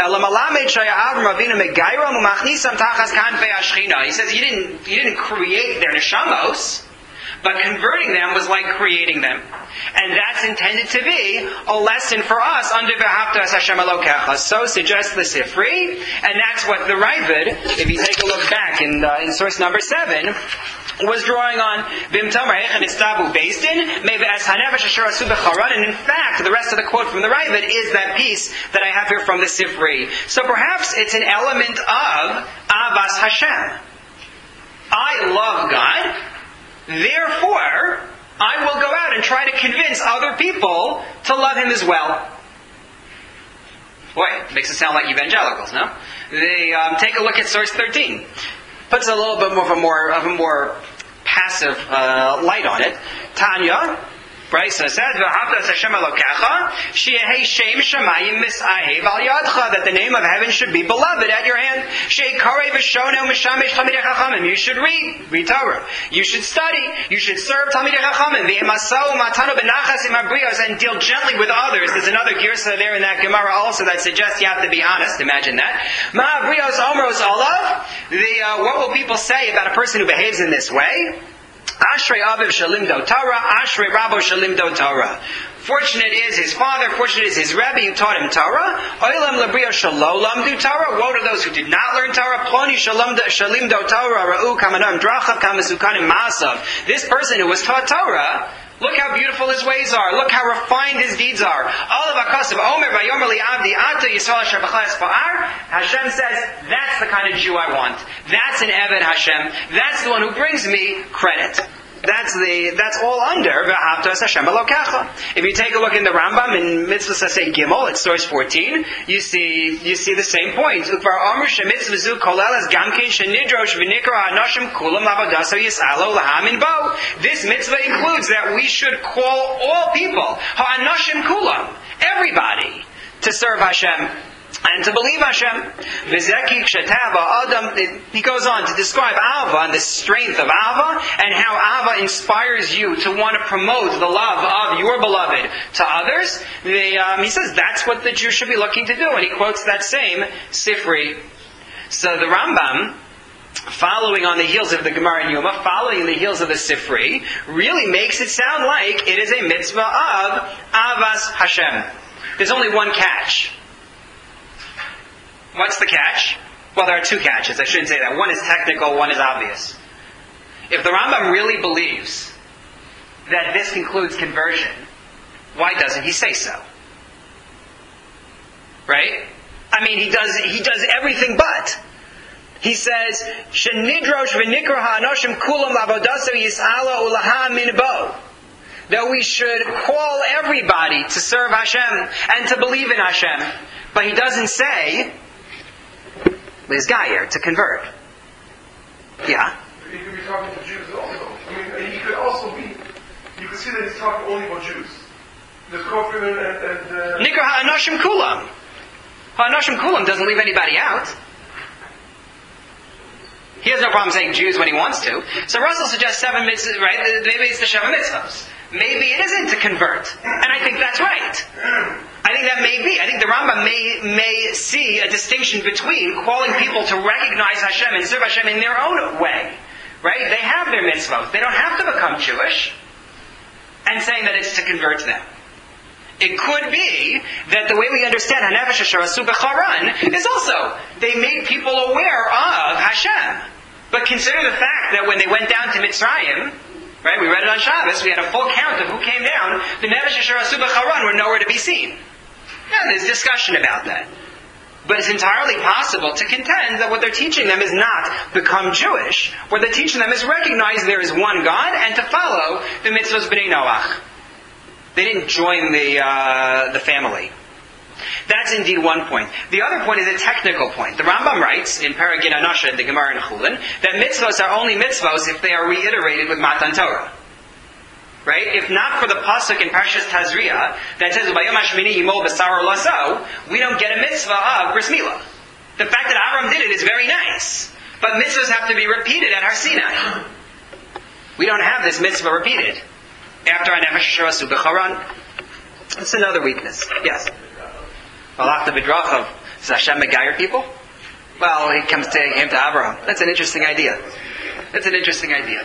He says, you didn't, you didn't create their neshamos, but converting them was like creating them. And that's intended to be a lesson for us under V'ahavta es Hashem Elokecha. So suggests the Sifri, and that's what the Ravid, if you take a look back in, uh, in source number seven, was drawing on Vimtamar Echen Istabu based in maybe as Hanefesh Asher Asu B'charan, and in fact the rest of the quote from the Ravid is that piece that I have here from the Sifri. So perhaps it's an element of Avas Hashem. I love God, therefore I will go out and try to convince other people to love Him as well. Boy, it makes it sound like evangelicals, no? They um, take a look at source thirteen. Puts a little bit more of a more of a more passive uh, light on it. Tanya, right? So it says, "V'ahavta es Hashem Elokecha, she'ehei shem shamayim misahev al yadcha," that the name of heaven should be beloved at your hand. She'karei v'shoneu mishamesh talmidei chachamim. You should read, read Torah. You should study. You should serve talmidei chachamim. V'emasau matanu benachas im habrios, and deal gently with others. There's another girsa there in that Gemara also that suggests you have to be honest. Imagine that. Ma habrios omros olav. The uh, what will people say about a person who behaves in this way? Ashrei Aviv Shalimdo Torah, Ashrei Rabbo Shalimdo Torah. Fortunate is his father, fortunate is his Rebbe who taught him Torah. Oilam Labrio Shalolam do Torah. Woe to those who did not learn Torah. Ploni Shalimdo Torah, Ra'u Kamanam Drachab Kamasukanim Masav. This person who was taught Torah, look how beautiful his ways are. Look how refined his deeds are. Hashem says, that's the kind of Jew I want. That's an Eved Hashem. That's the one who brings me credit. That's the that's all under V'ahavta es Hashem Elokecha. If you take a look in the Rambam in Mitzvah Sasei Gimel, it's source fourteen, you see you see the same point. This mitzvah includes that we should call all people, ha'anashim kulam, everybody, to serve Hashem and to believe Hashem. He goes on to describe Ava and the strength of Ava and how Ava inspires you to want to promote the love of your beloved to others. The, um, he says that's what the Jew should be looking to do, and he quotes that same Sifri. So the Rambam, following on the heels of the Gemara in Yoma, following in the heels of the Sifri, really makes it sound like it is a mitzvah of Avas Hashem. There's only one catch. What's the catch? Well, there are two catches. I shouldn't say that. One is technical, one is obvious. If the Rambam really believes that this concludes conversion, why doesn't he say so? Right? I mean, he does he does everything but. He says, "Shenidrosh v'nikra ha'anoshim kulam la'avodaso yis'ala ulaha minbo." That we should call everybody to serve Hashem and to believe in Hashem. But he doesn't say Lizgayer, to convert. Yeah. He could be talking to Jews also. I mean, he could also be, you could see that he's talking only about Jews. There's Kofrim and... and uh... Nikra ha'anoshim kulam. Ha'anoshim kulam doesn't leave anybody out. He has no problem saying Jews when he wants to. So Russell suggests seven mitzvahs, right? Maybe it's the seven mitzvahs. Maybe it isn't to convert. And I think that's right. I think that may be. I think the Rambam may may see a distinction between calling people to recognize Hashem and serve Hashem in their own way. Right? They have their mitzvot. They don't have to become Jewish. And saying that it's to convert them. It could be that the way we understand Hanefesh Asher Asu B'charan is also, they made people aware of Hashem. But consider the fact that when they went down to Mitzrayim, right, we read it on Shabbos, we had a full count of who came down, the Hanefesh Asher Asu B'charan were nowhere to be seen. Yeah, there's discussion about that. But it's entirely possible to contend that what they're teaching them is not become Jewish. What they're teaching them is recognize there is one God and to follow the mitzvahs b'nei Noach. They didn't join the uh, the family. That's indeed one point. The other point is a technical point. The Rambam writes in Paragin Anasha in the Gemara in Chulin that mitzvos are only mitzvos if they are reiterated with Matan Torah. Right? If not for the pasuk in Parshas Tazria that says Bayom Hashmini Yimol B'Sar Laso, we don't get a mitzvah of Bris Milah. The fact that Avram did it is very nice, but mitzvahs have to be repeated at Har Sinai. We don't have this mitzvah repeated after Hanefesh Asher Asu B'Charan. That's another weakness. Yes. Malach B'Drachav. Does Hashem Megayer people? Well, he comes to him to Abraham. That's an interesting idea. That's an interesting idea.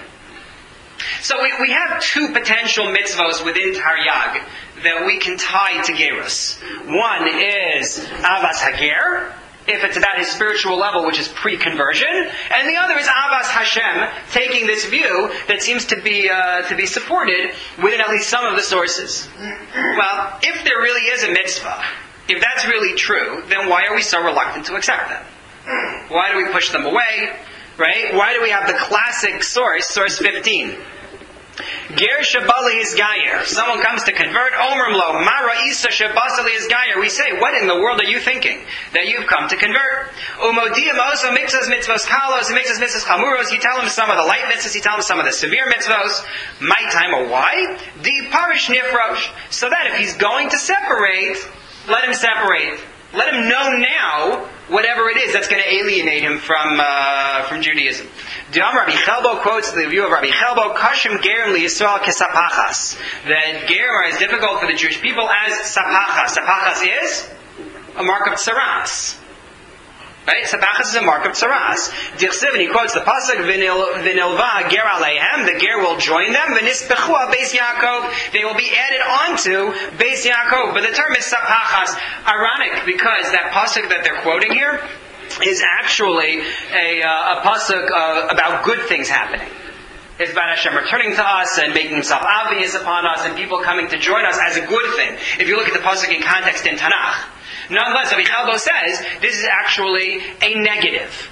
So we, we have two potential mitzvos within Taryag that we can tie to Gerus. One is Avas Hager, if it's about his spiritual level, which is pre-conversion, and the other is Avas Hashem, taking this view that seems to be uh, to be supported within at least some of the sources. Well, if there really is a mitzvah, if that's really true, then why are we so reluctant to accept them? Why do we push them away? Right? Why do we have the classic source, source fifteen? Ger Shabali is Gayer. Someone comes to convert, Omrim Lo, Mara Isa Shabasali is Gayer. We say, what in the world are you thinking? That you've come to convert. Umodiyam also mitzvahs mitzvahs kalos, he mitzvahs mitzvahs chamuros. You tell him some of the light mitzvahs, you tell him some of the severe mitzvahs. My time or why? Di parish nifrosh. So that if he's going to separate, let him separate. Let him know now whatever it is that's going to alienate him from uh, from Judaism. Dam Rabbi Chelbo quotes the view of Rabbi Chelbo, Kashim Gerim li Yisrael kesapachas. That Gerim is difficult for the Jewish people as sapachas. Sapachas is a mark of tsaras. Right? Sapachas is a mark of tsaras. Dichsiv, and he quotes the pasuk, V'nilva ger aleihem, the ger will join them, V'nispechua Beis Yaakov, they will be added onto Beis Yaakov. But the term is sapachas. Ironic, because that pasuk that they're quoting here is actually a, uh, a pasuk uh, about good things happening. It's about Hashem returning to us and making Himself obvious upon us and people coming to join us as a good thing. If you look at the pasuk in context in Tanakh. Nonetheless, Rabbi Chelbo says this is actually a negative.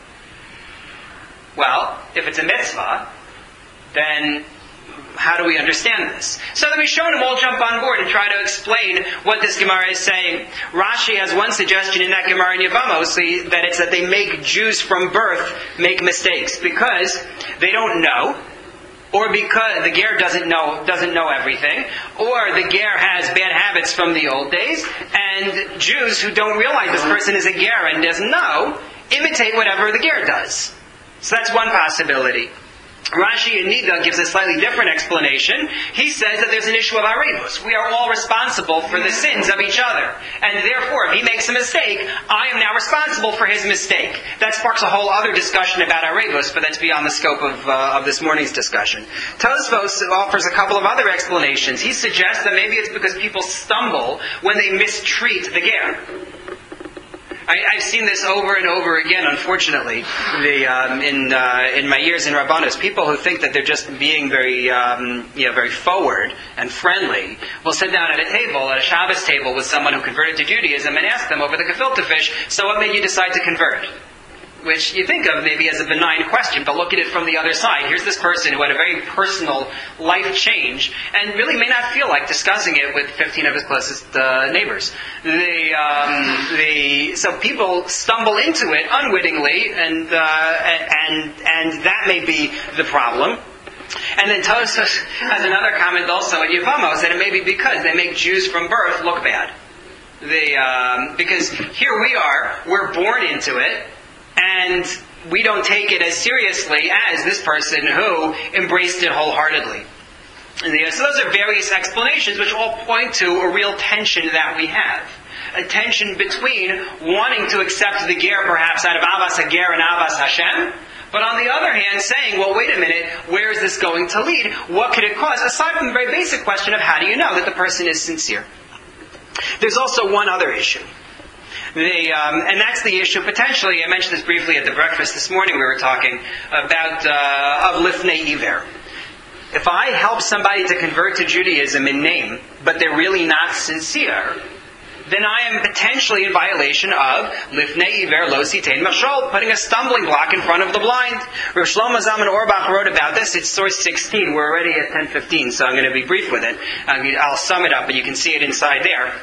Well, if it's a mitzvah, then how do we understand this? So the Rishonim all jump on board and try to explain what this Gemara is saying. Rashi has one suggestion in that Gemara in Yevamos, that it's that they make Jews from birth make mistakes because they don't know, or because the ger doesn't know doesn't know everything, or the ger has bad habits from the old days, and Jews who don't realize this person is a ger and doesn't know imitate whatever the ger does. So that's one possibility. Rashi in Nida gives a slightly different explanation. He says that there's an issue of Arevus. We are all responsible for the sins of each other. And therefore, if he makes a mistake, I am now responsible for his mistake. That sparks a whole other discussion about Arevus, but that's beyond the scope of, uh, of this morning's discussion. Tosfos offers a couple of other explanations. He suggests that maybe it's because people stumble when they mistreat the ger. I, I've seen this over and over again, unfortunately, the, um, in uh, in my years in Rabbanos. People who think that they're just being very, um, you know, very forward and friendly will sit down at a table, at a Shabbos table, with someone who converted to Judaism and ask them over the gefilte fish, so what made you decide to convert? Which you think of maybe as a benign question, but look at it from the other side. Here's this person who had a very personal life change and really may not feel like discussing it with fifteen of his closest uh, neighbors. The, um, the, so people stumble into it unwittingly, and, uh, and, and that may be the problem. And then Tosfos has another comment also in Yevamos that it may be because they make Jews from birth look bad. The, um, because here we are, we're born into it, and we don't take it as seriously as this person who embraced it wholeheartedly. And the, so those are various explanations which all point to a real tension that we have. A tension between wanting to accept the ger perhaps out of Avas HaGer and Avas Hashem, but on the other hand saying, well, wait a minute, where is this going to lead? What could it cause? Aside from the very basic question of how do you know that the person is sincere? There's also one other issue. The, um, and that's the issue potentially, I mentioned this briefly at the breakfast this morning, we were talking about uh, of Lifnei Iver. If I help somebody to convert to Judaism in name, but they're really not sincere, then I am potentially in violation of Lifnei Iver Lo Sitein Machshol, putting a stumbling block in front of the blind. Rav Shlomo Zalman Auerbach wrote about this. It's source sixteen. We're already at ten fifteen, so I'm going to be brief with it. I'll sum it up, but you can see it inside there.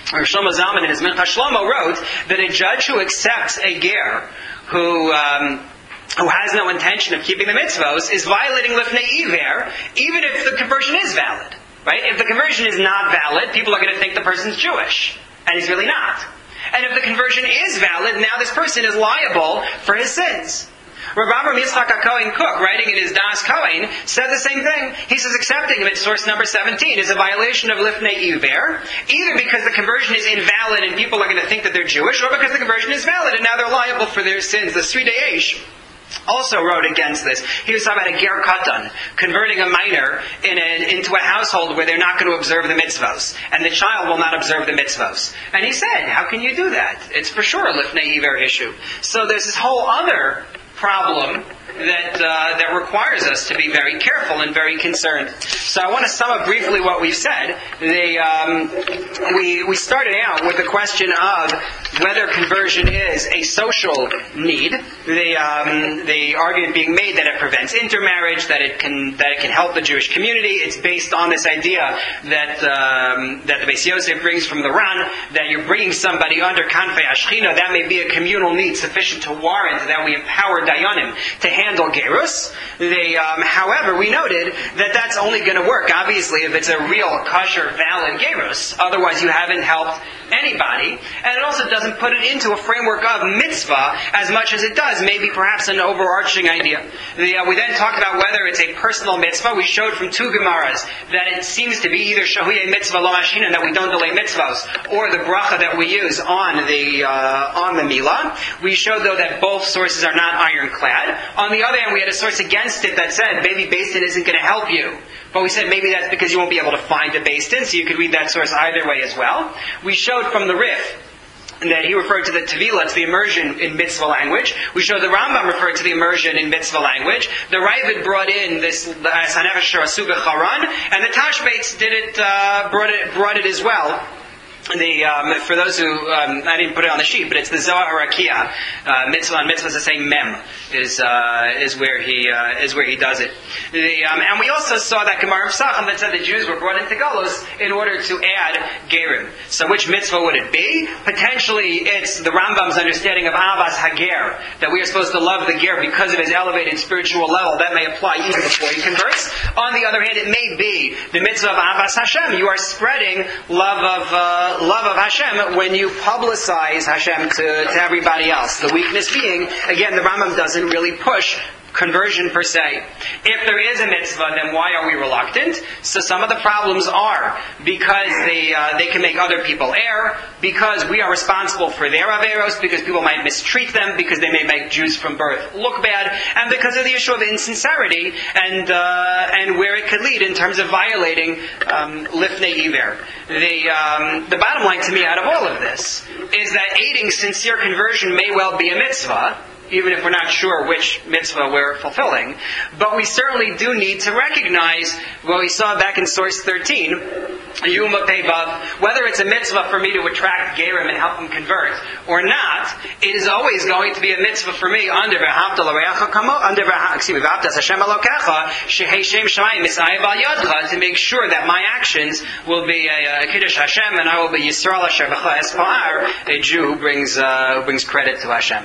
or Shlomo Zalman in his Mincha Shlomo wrote that a judge who accepts a ger who um, who has no intention of keeping the mitzvos is violating lifnei iver, even if the conversion is valid. Right? If the conversion is not valid, people are going to think the person's Jewish, and he's really not. And if the conversion is valid, now this person is liable for his sins. Rav Avram Yitzchak HaKohen Cook, writing in his Das Kohen, said the same thing. He says accepting him at source number seventeen is a violation of Lifnei Iver, either because the conversion is invalid and people are going to think that they're Jewish, or because the conversion is valid and now they're liable for their sins. The Sri Eish also wrote against this. He was talking about a ger katan, converting a minor in a, into a household where they're not going to observe the mitzvos, and the child will not observe the mitzvos. And he said, how can you do that? It's for sure a lifnei iver issue. So there's this whole other problem that uh, that requires us to be very careful and very concerned. So I want to sum up briefly what we've said. The, um, we we started out with the question of whether conversion is a social need. The um, the argument being made that it prevents intermarriage, that it can that it can help the Jewish community. It's based on this idea that um, that the Beis Yosef brings from the Ran, that you're bringing somebody under Kanfei Ashchina. That may be a communal need sufficient to warrant that we empower Dayanim to handle gerus. They, um, however, we noted that that's only going to work, obviously, if it's a real kosher, valid gerus. Otherwise, you haven't helped anybody. And it also doesn't put it into a framework of mitzvah as much as it does, maybe perhaps an overarching idea. The, uh, we then talked about whether it's a personal mitzvah. We showed from two Gemaras that it seems to be either shahuye mitzvah lo mashina, that we don't delay mitzvahs, or the bracha that we use on the uh, on the milah. We showed, though, that both sources are not ironclad. On the other hand, we had a source against it that said maybe Beis Din isn't going to help you. But we said maybe that's because you won't be able to find a Beis Din, so you could read that source either way as well. We showed from the Rif that he referred to the Tevila, it's the immersion in mitzvah language. We showed the Rambam referred to the immersion in mitzvah language. The Ravid brought in this Sanefesh Asuga Charan, and the Tashbates did it, uh, brought it, brought it as well. The, um, for those who, um, I didn't put it on the sheet, but it's the Zohar Harakia. Uh, mitzvah on mitzvah is the same mem, is, uh, is where he, uh, is where he does it. The, um, and we also saw that Gemara Pesachim that said the Jews were brought into Galus in order to add Gerim. So which mitzvah would it be? Potentially it's the Rambam's understanding of Avas Hager, that we are supposed to love the Ger because of his elevated spiritual level. That may apply even before he converts. On the other hand, it may be the mitzvah of Avas Hashem. You are spreading love of, uh, love of Hashem when you publicize Hashem to, to everybody else. The weakness being, again, the Rambam doesn't really push conversion per se. If there is a mitzvah, then why are we reluctant? So some of the problems are because they uh, they can make other people err, because we are responsible for their averos, because people might mistreat them, because they may make Jews from birth look bad, and because of the issue of insincerity and uh, and where it could lead in terms of violating um, lifnei iver. The um, the bottom line to me out of all of this is that aiding sincere conversion may well be a mitzvah, even if we're not sure which mitzvah we're fulfilling. But we certainly do need to recognize what we saw back in source thirteen, Yuma Peibav, whether it's a mitzvah for me to attract Gerim and help them convert or not, it is always going to be a mitzvah for me under V'ahavta l'reacha kamo, under excuse me, V'ahavta Hashem Elokecha, Shehei Shem Shamayim Misayim Bal Yadcha, to make sure that my actions will be a, a Kiddush Hashem and I will be Yisrael Asher V'cha Espa'ar, a Jew who brings, uh, who brings credit to Hashem.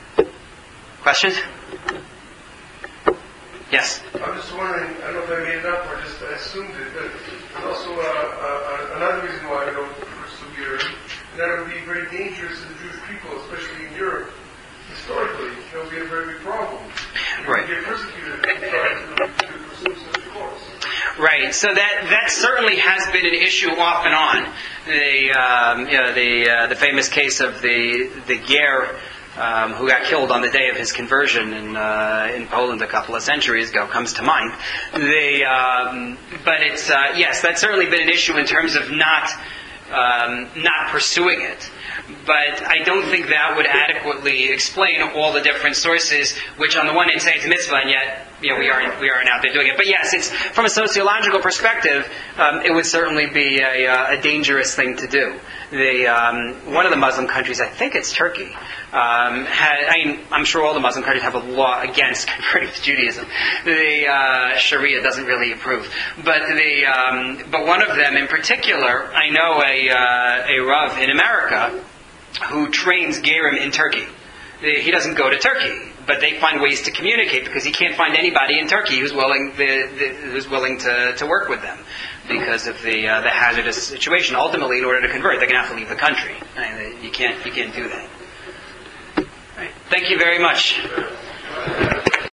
Questions? Yes? I'm just wondering, I don't know if I made it up or just I assumed it, but there's also uh, uh, another reason why I don't pursue Gerim, and that it would be very dangerous to the Jewish people, especially in Europe. Historically, it would be a very big problem. You right. would get persecuted if you try to, to pursue such a course. Right. So that that certainly has been an issue off and on. The um, you know the uh, the famous case of the the Ger Um, who got killed on the day of his conversion in uh, in Poland a couple of centuries ago comes to mind. The, um, but it's uh, yes, that's certainly been an issue in terms of not um, not pursuing it. But I don't think that would adequately explain all the different sources, which on the one hand say it's a mitzvah, and yet you know, we aren't we aren't out there doing it. But yes, it's from a sociological perspective, um, it would certainly be a, a dangerous thing to do. The um, one of the Muslim countries, I think it's Turkey. Um, had, I mean, I'm sure all the Muslim countries have a law against converting to Judaism. The uh, Sharia doesn't really approve, but the um, but one of them in particular, I know a uh, a Rav in America who trains Gerim in Turkey. He doesn't go to Turkey, but they find ways to communicate because he can't find anybody in Turkey who's willing the, the, who's willing to, to work with them because of the uh, the hazardous situation. Ultimately, in order to convert, they're going to have to leave the country. I mean, you can't you can't do that. Right. Thank you very much.